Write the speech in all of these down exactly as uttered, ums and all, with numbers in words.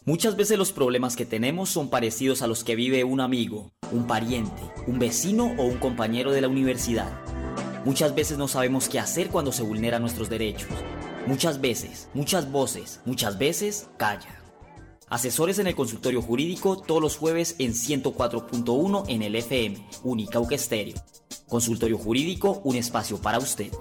Muchas veces los problemas que tenemos son parecidos a los que vive un amigo, un pariente, un vecino o un compañero de la universidad. Muchas veces no sabemos qué hacer cuando se vulneran nuestros derechos. Muchas veces, muchas voces, muchas veces callan. Asesores en el consultorio jurídico todos los jueves en ciento cuatro punto uno en el F M, Unicauca Estéreo. Consultorio jurídico, un espacio para usted.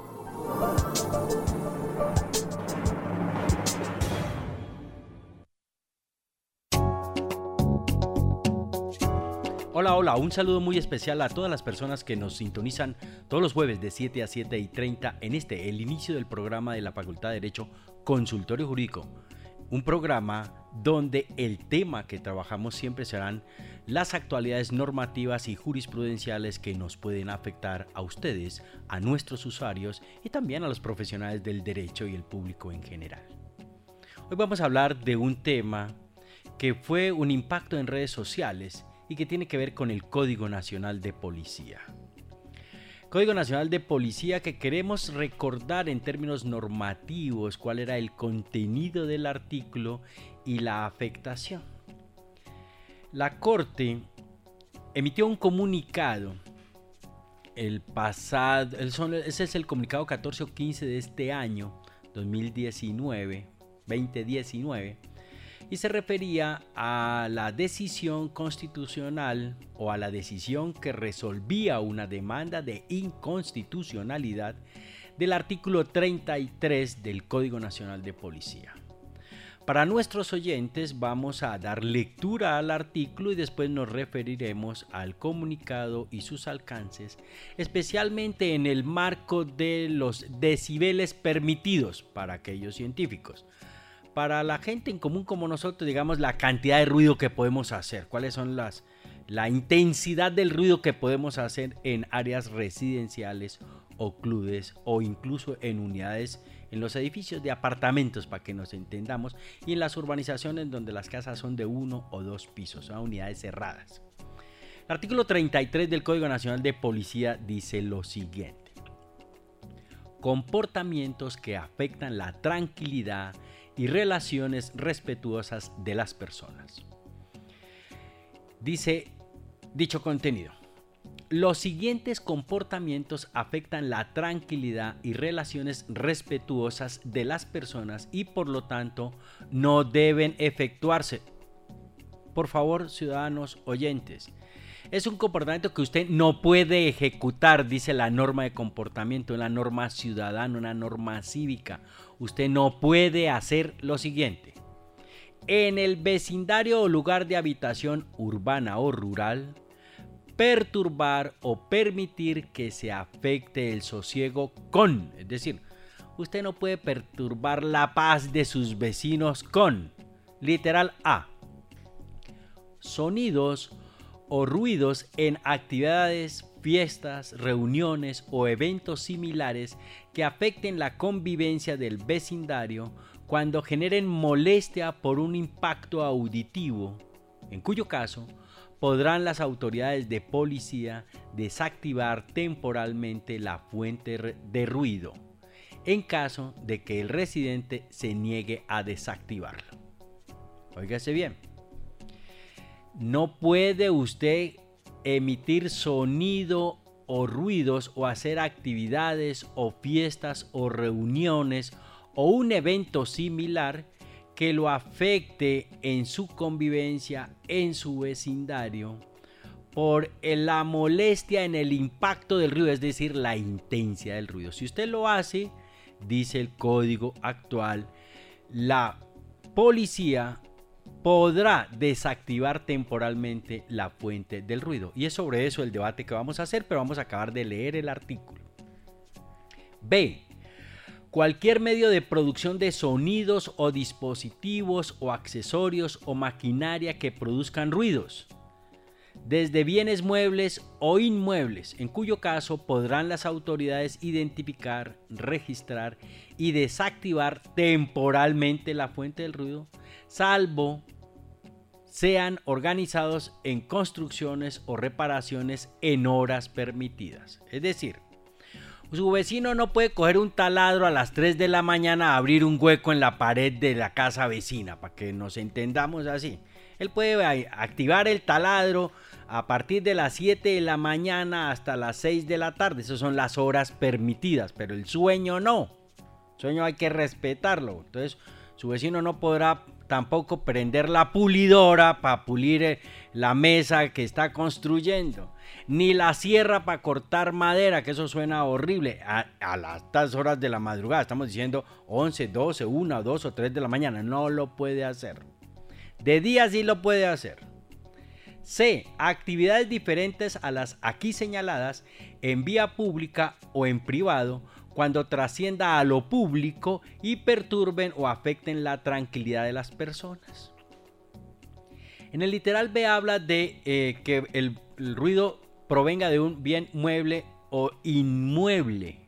Hola, hola, un saludo muy especial a todas las personas que nos sintonizan todos los jueves de siete a siete y treinta en este, el inicio del programa de la Facultad de Derecho Consultorio Jurídico. Un programa donde el tema que trabajamos siempre serán las actualidades normativas y jurisprudenciales que nos pueden afectar a ustedes, a nuestros usuarios y también a los profesionales del derecho y el público en general. Hoy vamos a hablar de un tema que fue un impacto en redes sociales y que tiene que ver con el Código Nacional de Policía. Código Nacional de Policía que queremos recordar en términos normativos cuál era el contenido del artículo y la afectación. La Corte emitió un comunicado el pasado, ese es el comunicado catorce o quince de este año, dos mil diecinueve, veinte diecinueve, y se refería a la decisión constitucional o a la decisión que resolvía una demanda de inconstitucionalidad del artículo treinta y tres del Código Nacional de Policía. Para nuestros oyentes vamos a dar lectura al artículo y después nos referiremos al comunicado y sus alcances, especialmente en el marco de los decibeles permitidos para aquellos científicos. Para la gente en común como nosotros, digamos, la cantidad de ruido que podemos hacer, cuáles son las, la intensidad del ruido que podemos hacer en áreas residenciales o clubes o incluso en unidades, en los edificios de apartamentos, para que nos entendamos, y en las urbanizaciones donde las casas son de uno o dos pisos, son unidades cerradas. El artículo treinta y tres del Código Nacional de Policía dice lo siguiente: comportamientos que afectan la tranquilidad y relaciones respetuosas de las personas. Dice dicho contenido: los siguientes comportamientos afectan la tranquilidad y relaciones respetuosas de las personas y por lo tanto no deben efectuarse. Por favor, ciudadanos oyentes, es un comportamiento que usted no puede ejecutar, dice la norma de comportamiento, una norma ciudadana, una norma cívica. Usted no puede hacer lo siguiente: en el vecindario o lugar de habitación urbana o rural, perturbar o permitir que se afecte el sosiego con, es decir, usted no puede perturbar la paz de sus vecinos con, literal A, sonidos o ruidos en actividades, fiestas, reuniones o eventos similares que afecten la convivencia del vecindario cuando generen molestia por un impacto auditivo, en cuyo caso podrán las autoridades de policía desactivar temporalmente la fuente de ruido, en caso de que el residente se niegue a desactivarlo. Óigase bien. No puede usted emitir sonido o ruidos o hacer actividades o fiestas o reuniones o un evento similar que lo afecte en su convivencia, en su vecindario, por la molestia en el impacto del ruido, es decir, la intensidad del ruido. Si usted lo hace, dice el código actual, la policía podrá desactivar temporalmente la fuente del ruido. Y es sobre eso el debate que vamos a hacer, pero vamos a acabar de leer el artículo. B. Cualquier medio de producción de sonidos o dispositivos o accesorios o maquinaria que produzcan ruidos, desde bienes muebles o inmuebles, en cuyo caso podrán las autoridades identificar, registrar y desactivar temporalmente la fuente del ruido, salvo sean organizados en construcciones o reparaciones en horas permitidas. Es decir, Su vecino no puede coger un taladro a las tres de la mañana a abrir un hueco en la pared de la casa vecina, para que nos entendamos así. Él puede activar el taladro a partir de las siete de la mañana hasta las seis de la tarde. Esas son las horas permitidas, pero el sueño no. El sueño hay que respetarlo. Entonces, su vecino no podrá tampoco prender la pulidora para pulir la mesa que está construyendo, ni la sierra para cortar madera, que eso suena horrible a, a las altas horas de la madrugada. Estamos diciendo once, doce, una, dos o tres de la mañana. No lo puede hacer. De día sí lo puede hacer. C. Actividades diferentes a las aquí señaladas en vía pública o en privado cuando trascienda a lo público y perturben o afecten la tranquilidad de las personas. En el literal B habla de eh, que el, el ruido provenga de un bien mueble o inmueble.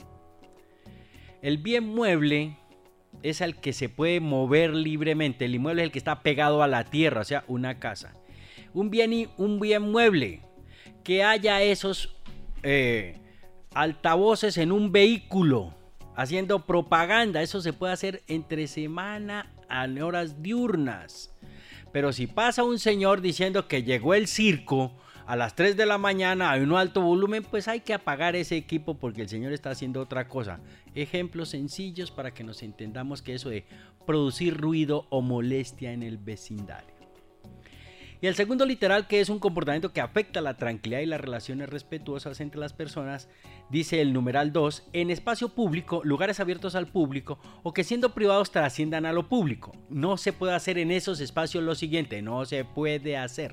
El bien mueble es el que se puede mover libremente. El inmueble es el que está pegado a la tierra, o sea, una casa. Un bien, un bien mueble, que haya esos eh, altavoces en un vehículo haciendo propaganda. Eso se puede hacer entre semana a horas diurnas. Pero si pasa un señor diciendo que llegó el circo a las tres de la mañana a un alto volumen, pues hay que apagar ese equipo porque el señor está haciendo otra cosa. Ejemplos sencillos para que nos entendamos que eso de producir ruido o molestia en el vecindario. Y el segundo literal, que es un comportamiento que afecta la tranquilidad y las relaciones respetuosas entre las personas, dice el numeral dos, en espacio público, lugares abiertos al público o que siendo privados trasciendan a lo público. No se puede hacer en esos espacios lo siguiente, no se puede hacer.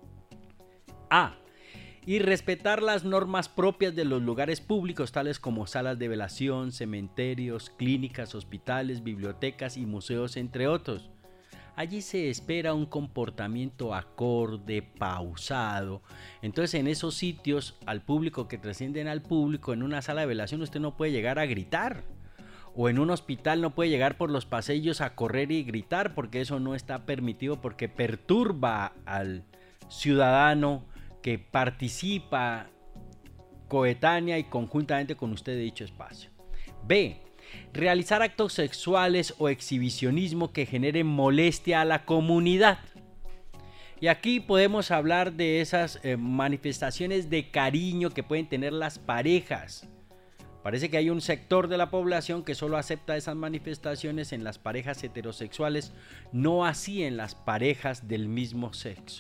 A. Y respetar las normas propias de los lugares públicos, tales como salas de velación, cementerios, clínicas, hospitales, bibliotecas y museos, entre otros. Allí se espera un comportamiento acorde, pausado. Entonces, en esos sitios, al público que trascienden al público, en una sala de velación usted no puede llegar a gritar. O en un hospital no puede llegar por los pasillos a correr y gritar, porque eso no está permitido, porque perturba al ciudadano que participa coetánea y conjuntamente con usted de dicho espacio. B. Realizar actos sexuales o exhibicionismo que generen molestia a la comunidad. Y aquí podemos hablar de esas eh, manifestaciones de cariño que pueden tener las parejas. Parece que hay un sector de la población que solo acepta esas manifestaciones en las parejas heterosexuales, no así en las parejas del mismo sexo.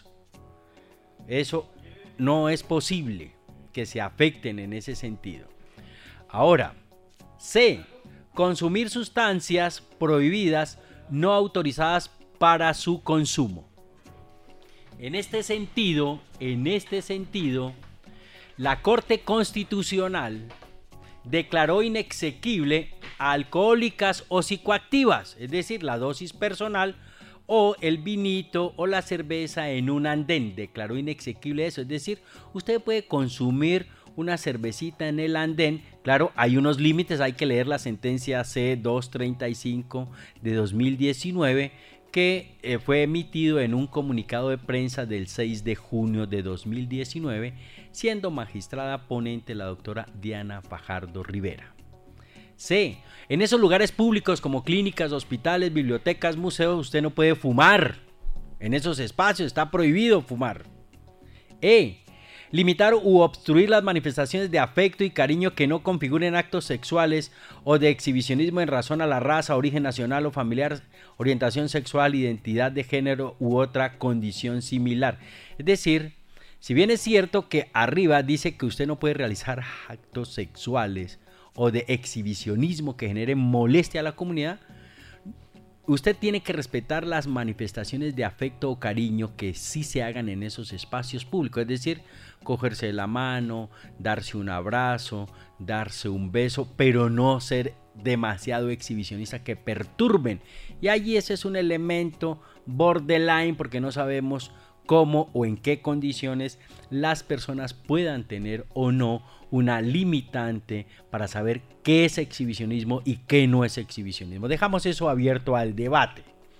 Eso no es posible que se afecten en ese sentido. Ahora, C. Consumir sustancias prohibidas no autorizadas para su consumo. En este sentido, en este sentido, la Corte Constitucional declaró inexequible alcohólicas o psicoactivas, es decir, la dosis personal o el vinito o la cerveza en un andén. Declaró inexequible eso, es decir, usted puede consumir una cervecita en el andén. Claro, hay unos límites, hay que leer la sentencia C doscientos treinta y cinco de dos mil diecinueve que eh, fue emitido en un comunicado de prensa del seis de junio de dos mil diecinueve, siendo magistrada ponente la doctora Diana Fajardo Rivera. C. En esos lugares públicos como clínicas, hospitales, bibliotecas, museos, usted no puede fumar. En esos espacios está prohibido fumar. E. Limitar u obstruir las manifestaciones de afecto y cariño que no configuren actos sexuales o de exhibicionismo en razón a la raza, origen nacional o familiar, orientación sexual, identidad de género u otra condición similar. Es decir, si bien es cierto que arriba dice que usted no puede realizar actos sexuales o de exhibicionismo que generen molestia a la comunidad, usted tiene que respetar las manifestaciones de afecto o cariño que sí se hagan en esos espacios públicos, es decir, cogerse la mano, darse un abrazo, darse un beso, pero no ser demasiado exhibicionista que perturben. Y allí ese es un elemento borderline porque no sabemos cómo o en qué condiciones las personas puedan tener o no una limitante para saber qué es exhibicionismo y qué no es exhibicionismo. Dejamos eso abierto al debate.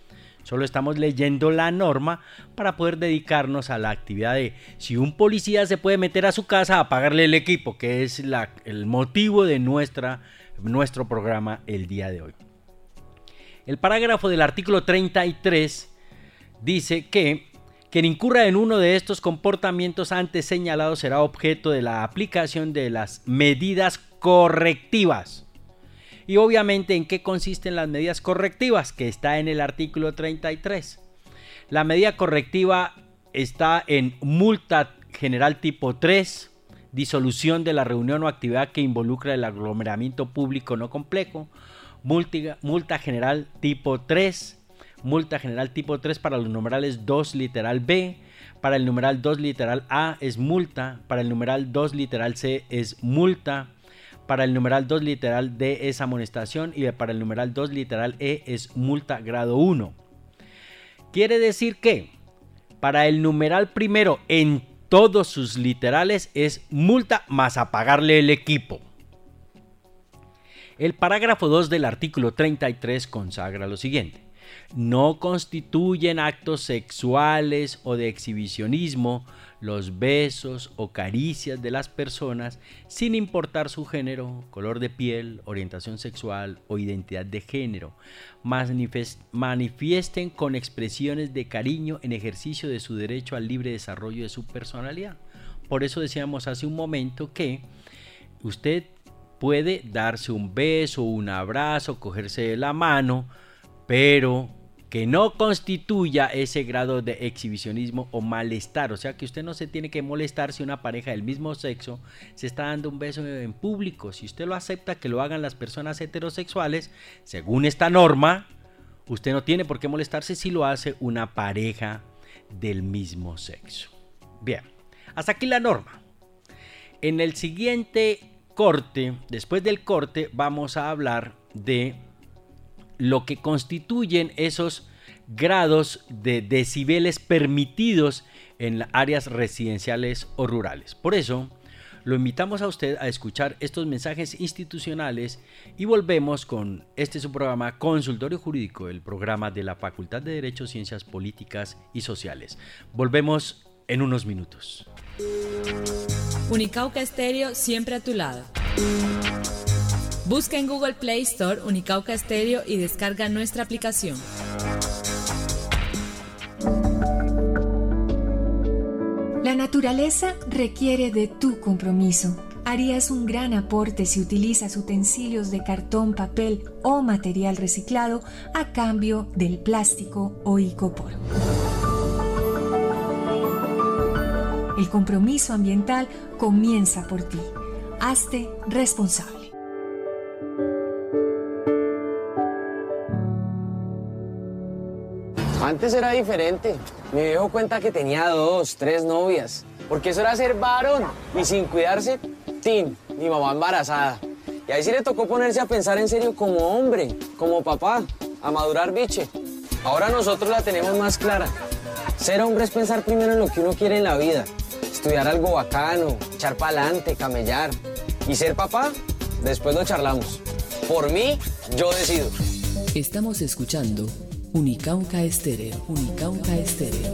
Solo estamos leyendo la norma para poder dedicarnos a la actividad de si un policía se puede meter a su casa a pagarle el equipo, que es la, el motivo de nuestra, nuestro programa el día de hoy. El parágrafo del artículo treinta y tres dice que quien incurra en uno de estos comportamientos antes señalados será objeto de la aplicación de las medidas correctivas. Y obviamente, ¿en qué consisten las medidas correctivas? Que está en el artículo treinta y tres. La medida correctiva está en multa general tipo tres, disolución de la reunión o actividad que involucra el aglomeramiento público no complejo, multa, multa general tipo tres, multa general tipo tres para los numerales dos literal B, para el numeral dos literal A es multa, para el numeral dos literal C es multa, para el numeral dos literal D es amonestación y para el numeral dos literal E es multa grado uno. Quiere decir que para el numeral primero en todos sus literales es multa más a pagarle el equipo. El parágrafo dos del artículo treinta y tres consagra lo siguiente: no constituyen actos sexuales o de exhibicionismo los besos o caricias de las personas sin importar su género, color de piel, orientación sexual o identidad de género. Manifiesten con expresiones de cariño en ejercicio de su derecho al libre desarrollo de su personalidad. Por eso decíamos hace un momento que usted puede darse un beso, un abrazo, cogerse de la mano, pero que no constituya ese grado de exhibicionismo o malestar. O sea que usted no se tiene que molestar si una pareja del mismo sexo se está dando un beso en público. Si usted lo acepta que lo hagan las personas heterosexuales, según esta norma, usted no tiene por qué molestarse si lo hace una pareja del mismo sexo. Bien, hasta aquí la norma. En el siguiente corte, después del corte, vamos a hablar de lo que constituyen esos grados de decibeles permitidos en áreas residenciales o rurales. Por eso, lo invitamos a usted a escuchar estos mensajes institucionales y volvemos con este su programa Consultorio Jurídico, el programa de la Facultad de Derecho, Ciencias Políticas y Sociales. Volvemos en unos minutos. Unicauca Estéreo, siempre a tu lado. Busca en Google Play Store Unicauca Estéreo y descarga nuestra aplicación. La naturaleza requiere de tu compromiso. Harías un gran aporte si utilizas utensilios de cartón, papel o material reciclado a cambio del plástico o icopor. El compromiso ambiental comienza por ti. Hazte responsable. Antes era diferente. Mi viejo cuenta que tenía dos, tres novias. Porque eso era ser varón. Y sin cuidarse, tin, mi mamá embarazada. Y ahí sí le tocó ponerse a pensar en serio como hombre, como papá, a madurar biche. Ahora nosotros la tenemos más clara. Ser hombre es pensar primero en lo que uno quiere en la vida. Estudiar algo bacano, echar pa'lante, camellar. Y ser papá, después lo charlamos. Por mí, yo decido. Estamos escuchando Unicauca Estéreo, Unicauca Estéreo.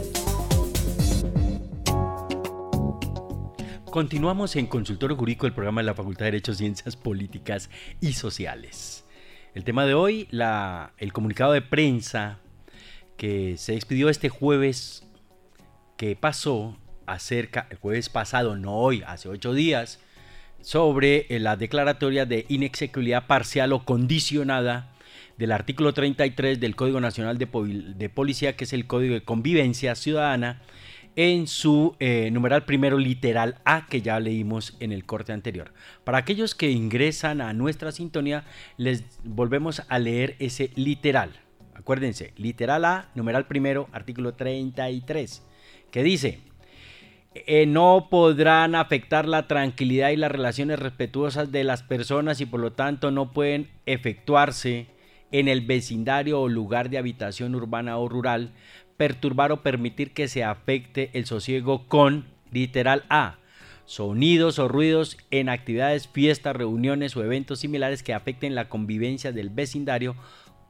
Continuamos en Consultorio Jurídico, el programa de la Facultad de Derecho, Ciencias Políticas y Sociales. El tema de hoy, la, el comunicado de prensa que se expidió este jueves, que pasó acerca, el jueves pasado, no hoy, hace ocho días, sobre la declaratoria de inexequibilidad parcial o condicionada del artículo treinta y tres del Código Nacional de, Pol- de Policía, que es el Código de Convivencia Ciudadana, en su eh, numeral primero literal A, que ya leímos en el corte anterior. Para aquellos que ingresan a nuestra sintonía, les volvemos a leer ese literal. Acuérdense, literal A, numeral primero, artículo treinta y tres, que dice: eh, no podrán afectar la tranquilidad y las relaciones respetuosas de las personas y por lo tanto no pueden efectuarse en el vecindario o lugar de habitación urbana o rural, perturbar o permitir que se afecte el sosiego con, literal A, sonidos o ruidos en actividades, fiestas, reuniones o eventos similares que afecten la convivencia del vecindario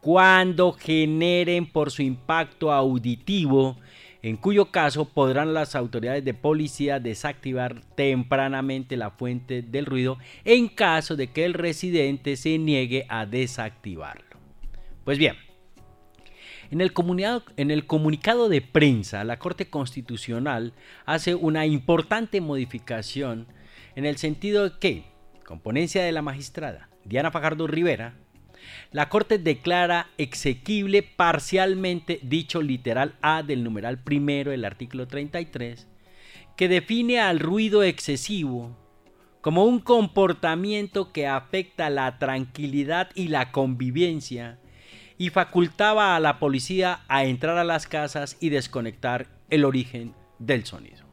cuando generen por su impacto auditivo, en cuyo caso podrán las autoridades de policía desactivar tempranamente la fuente del ruido en caso de que el residente se niegue a desactivarlo. Pues bien, en el comunicado, en el comunicado de prensa, la Corte Constitucional hace una importante modificación en el sentido de que, con ponencia de la magistrada Diana Fajardo Rivera, la Corte declara exequible parcialmente dicho literal A del numeral primero del artículo treinta y tres, que define al ruido excesivo como un comportamiento que afecta la tranquilidad y la convivencia y facultaba a la policía a entrar a las casas y desconectar el origen del sonido.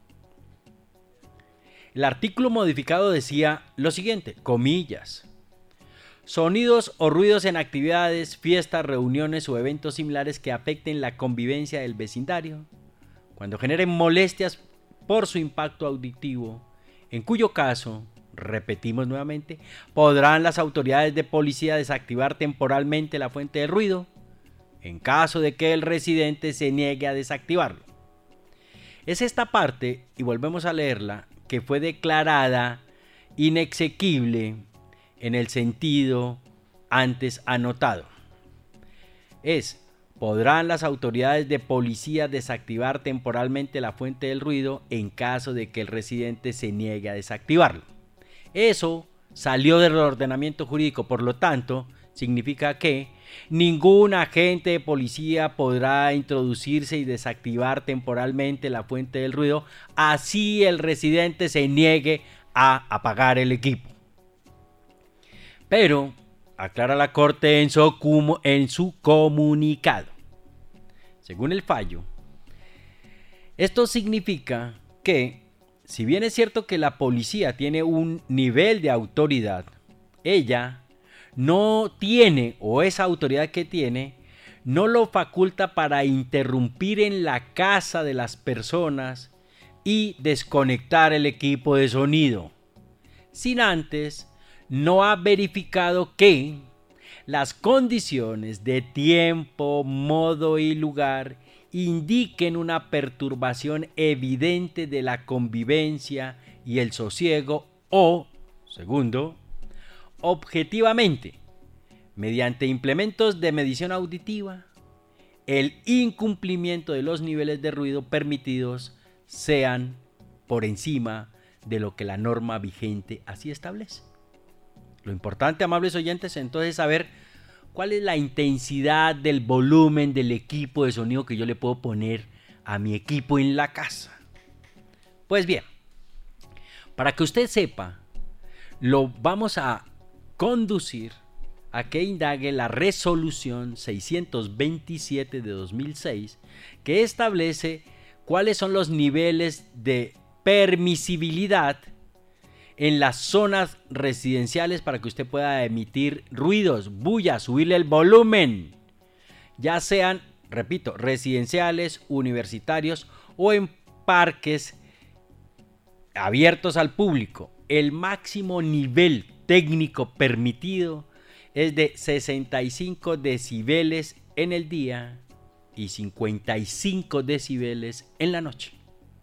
El artículo modificado decía lo siguiente, comillas: sonidos o ruidos en actividades, fiestas, reuniones o eventos similares que afecten la convivencia del vecindario, cuando generen molestias por su impacto auditivo, en cuyo caso, repetimos nuevamente, podrán las autoridades de policía desactivar temporalmente la fuente del ruido, en caso de que el residente se niegue a desactivarlo. Es esta parte, y volvemos a leerla, que fue declarada inexequible en el sentido antes anotado. Es, podrán las autoridades de policía desactivar temporalmente la fuente del ruido en caso de que el residente se niegue a desactivarlo. Eso salió del ordenamiento jurídico, por lo tanto, significa que ningún agente de policía podrá introducirse y desactivar temporalmente la fuente del ruido, así el residente se niegue a apagar el equipo. Pero, aclara la Corte en su, en su comunicado, según el fallo, esto significa que, si bien es cierto que la policía tiene un nivel de autoridad, ella no tiene, o esa autoridad que tiene, no lo faculta para interrumpir en la casa de las personas y desconectar el equipo de sonido, sin antes no ha verificado que las condiciones de tiempo, modo y lugar indiquen una perturbación evidente de la convivencia y el sosiego o, segundo, objetivamente, mediante implementos de medición auditiva, el incumplimiento de los niveles de ruido permitidos sean por encima de lo que la norma vigente así establece. Lo importante, amables oyentes, entonces es saber cuál es la intensidad del volumen del equipo de sonido que yo le puedo poner a mi equipo en la casa. Pues bien, para que usted sepa, lo vamos a conducir a que indague la resolución seiscientos veintisiete de dos mil seis, que establece cuáles son los niveles de permisibilidad en las zonas residenciales para que usted pueda emitir ruidos, bulla, subirle el volumen, ya sean, repito, residenciales, universitarios o en parques abiertos al público. El máximo nivel técnico permitido es de sesenta y cinco decibeles en el día y cincuenta y cinco decibeles en la noche.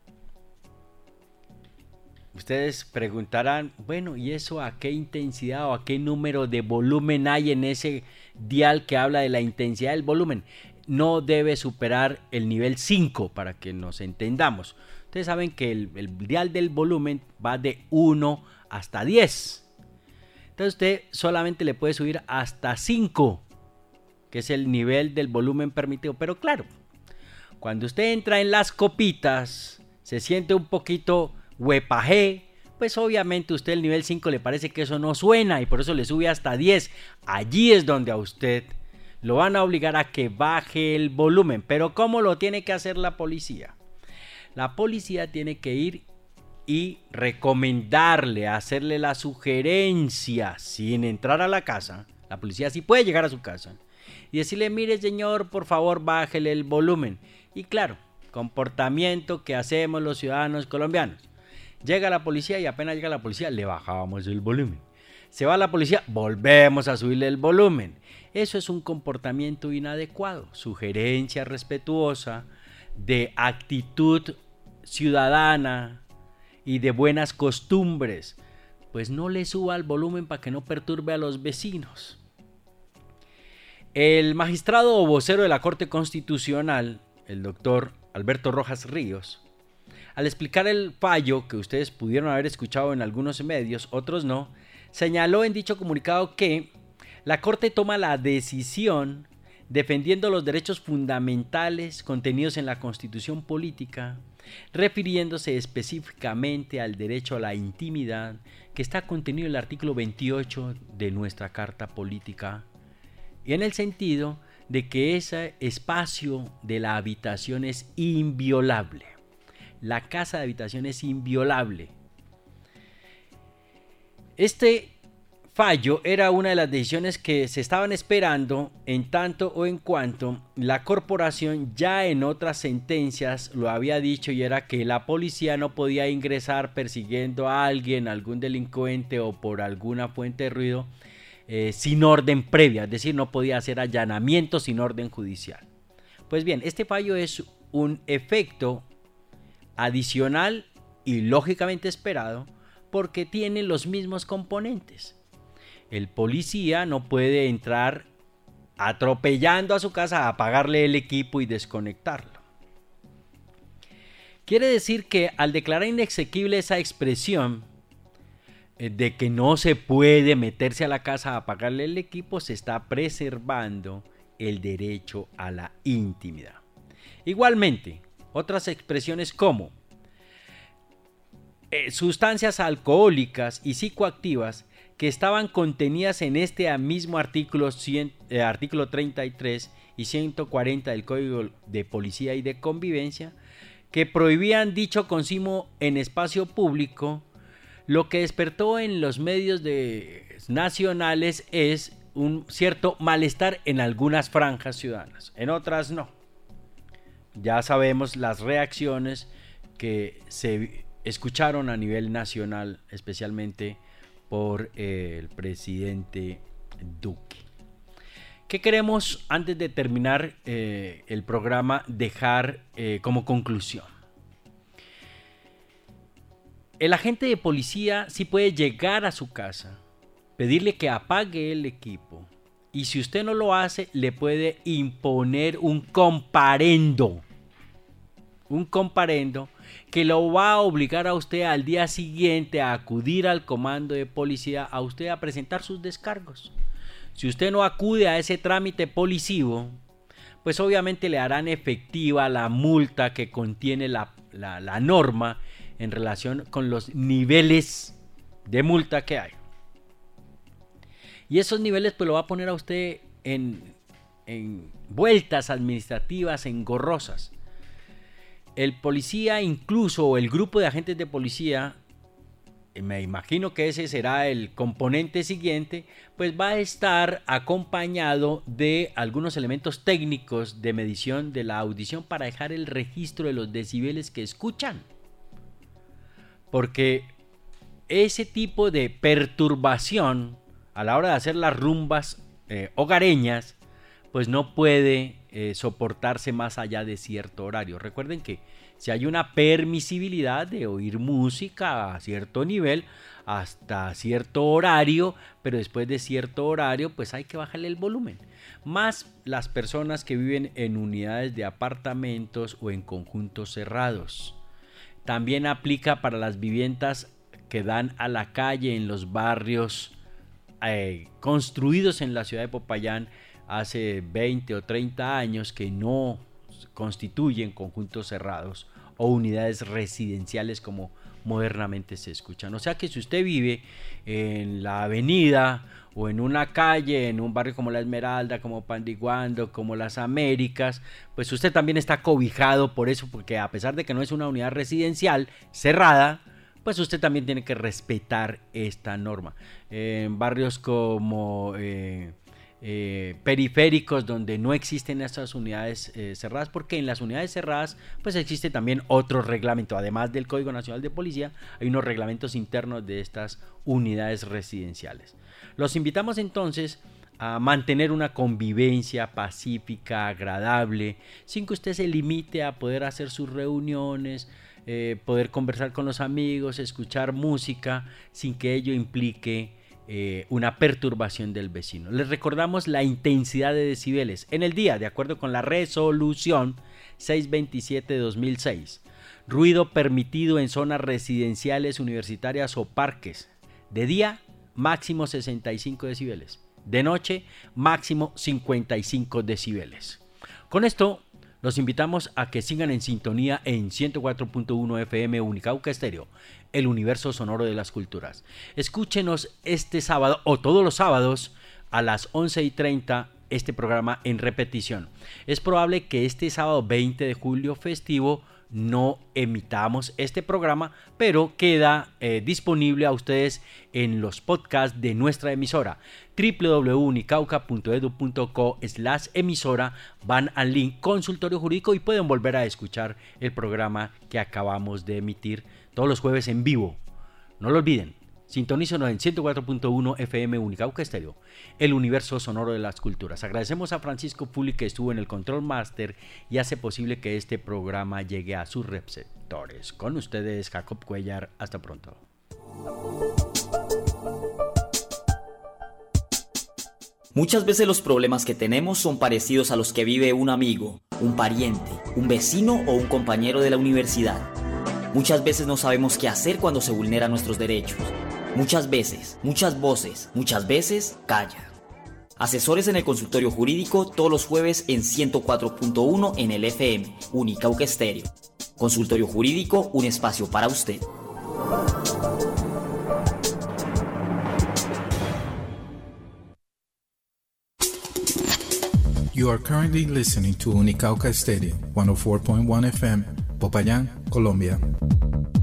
Ustedes preguntarán, bueno, ¿y eso a qué intensidad o a qué número de volumen hay en ese dial que habla de la intensidad del volumen? No debe superar el nivel cinco para que nos entendamos. Ustedes saben que el, el dial del volumen va de uno hasta diez. Entonces usted solamente le puede subir hasta cinco, que es el nivel del volumen permitido. Pero claro, cuando usted entra en las copitas, se siente un poquito huepajé, pues obviamente usted el nivel cinco le parece que eso no suena y por eso le sube hasta diez. Allí es donde a usted lo van a obligar a que baje el volumen. Pero ¿cómo lo tiene que hacer la policía? La policía tiene que ir y recomendarle, hacerle la sugerencia sin entrar a la casa. La policía sí puede llegar a su casa y decirle, mire señor, por favor bájele el volumen. Y claro, comportamiento que hacemos los ciudadanos colombianos. Llega la policía y apenas llega la policía le bajábamos el volumen. Se va la policía, volvemos a subirle el volumen. Eso es un comportamiento inadecuado. Sugerencia respetuosa de actitud ciudadana y de buenas costumbres. Pues no le suba el volumen para que no perturbe a los vecinos. El magistrado o vocero de la Corte Constitucional, el doctor Alberto Rojas Ríos, al explicar el fallo que ustedes pudieron haber escuchado en algunos medios, otros no, señaló en dicho comunicado que la Corte toma la decisión defendiendo los derechos fundamentales contenidos en la Constitución Política, refiriéndose específicamente al derecho a la intimidad que está contenido en el artículo veintiocho de nuestra Carta Política, y en el sentido de que ese espacio de la habitación es inviolable. La casa de habitación es inviolable. Este fallo era una de las decisiones que se estaban esperando en tanto o en cuanto la corporación ya en otras sentencias lo había dicho, y era que la policía no podía ingresar persiguiendo a alguien, algún delincuente o por alguna fuente de ruido eh, sin orden previa, es decir, no podía hacer allanamientos sin orden judicial. Pues bien, este fallo es un efecto adicional y lógicamente esperado porque tiene los mismos componentes. El policía no puede entrar atropellando a su casa, a apagarle el equipo y desconectarlo. Quiere decir que al declarar inexequible esa expresión de que no se puede meterse a la casa a apagarle el equipo, se está preservando el derecho a la intimidad. Igualmente, otras expresiones como eh, sustancias alcohólicas y psicoactivas que estaban contenidas en este mismo artículo, cien, eh, artículo treinta y tres y ciento cuarenta del Código de Policía y de Convivencia, que prohibían dicho consumo en espacio público, lo que despertó en los medios de, nacionales es un cierto malestar en algunas franjas ciudadanas, en otras no. Ya sabemos las reacciones que se escucharon a nivel nacional, especialmente por eh, el presidente Duque. ¿Qué queremos, antes de terminar eh, el programa, dejar eh, como conclusión? El agente de policía sí puede llegar a su casa, pedirle que apague el equipo, y si usted no lo hace, le puede imponer un comparendo. Un comparendo que lo va a obligar a usted al día siguiente a acudir al comando de policía, a usted a presentar sus descargos. Si usted no acude a ese trámite policivo, pues obviamente le harán efectiva la multa que contiene la, la, la norma en relación con los niveles de multa que hay. Y esos niveles pues lo va a poner a usted en, en vueltas administrativas engorrosas. El policía, incluso, o el grupo de agentes de policía, me imagino que ese será el componente siguiente, pues va a estar acompañado de algunos elementos técnicos de medición de la audición para dejar el registro de los decibeles que escuchan. Porque ese tipo de perturbación a la hora de hacer las rumbas eh, hogareñas, pues no puede eh, soportarse más allá de cierto horario. Recuerden que si hay una permisibilidad de oír música a cierto nivel, hasta cierto horario, pero después de cierto horario, pues hay que bajarle el volumen. Más las personas que viven en unidades de apartamentos o en conjuntos cerrados. También aplica para las viviendas que dan a la calle en los barrios eh, construidos en la ciudad de Popayán hace veinte o treinta años, que no constituyen conjuntos cerrados o unidades residenciales como modernamente se escuchan. O sea que si usted vive en la avenida o en una calle, en un barrio como La Esmeralda, como Pandiguando, como Las Américas, pues usted también está cobijado por eso, porque a pesar de que no es una unidad residencial cerrada, pues usted también tiene que respetar esta norma. En barrios como eh, eh, periféricos donde no existen estas unidades eh, cerradas, porque en las unidades cerradas pues existe también otro reglamento, además del Código Nacional de Policía, hay unos reglamentos internos de estas unidades residenciales. Los invitamos entonces a mantener una convivencia pacífica, agradable, sin que usted se limite a poder hacer sus reuniones, eh, poder conversar con los amigos, escuchar música, sin que ello implique eh, una perturbación del vecino. Les recordamos la intensidad de decibeles en el día, de acuerdo con la resolución seiscientos veintisiete de dos mil seis. Ruido permitido en zonas residenciales, universitarias o parques. De día, máximo sesenta y cinco decibeles. De noche, máximo cincuenta y cinco decibeles. Con esto, los invitamos a que sigan en sintonía en ciento cuatro punto uno F M Unicauca Estéreo, el universo sonoro de las culturas. Escúchenos este sábado o todos los sábados a las once y treinta este programa en repetición. Es probable que este sábado veinte de julio festivo no emitamos este programa, pero queda eh, disponible a ustedes en los podcasts de nuestra emisora w w w punto unicauca punto edu punto co slash emisora. Van al link consultorio jurídico y pueden volver a escuchar el programa que acabamos de emitir todos los jueves en vivo. No lo olviden, sintonícenos en ciento cuatro punto uno F M Unicauca Estéreo, el universo sonoro de las culturas. Agradecemos a Francisco Puli, que estuvo en el Control Master y hace posible que este programa llegue a sus receptores. Con ustedes, Jacob Cuellar. Hasta pronto. Muchas veces los problemas que tenemos son parecidos a los que vive un amigo, un pariente, un vecino o un compañero de la universidad. Muchas veces no sabemos qué hacer cuando se vulneran nuestros derechos. Muchas veces, muchas voces, muchas veces, calla. Asesores en el consultorio jurídico todos los jueves en ciento cuatro punto uno en el F M, Unicauca Estéreo. Consultorio jurídico, un espacio para usted. You are currently listening to Unicauca Estéreo, ciento cuatro point uno F M, Popayán, Colombia.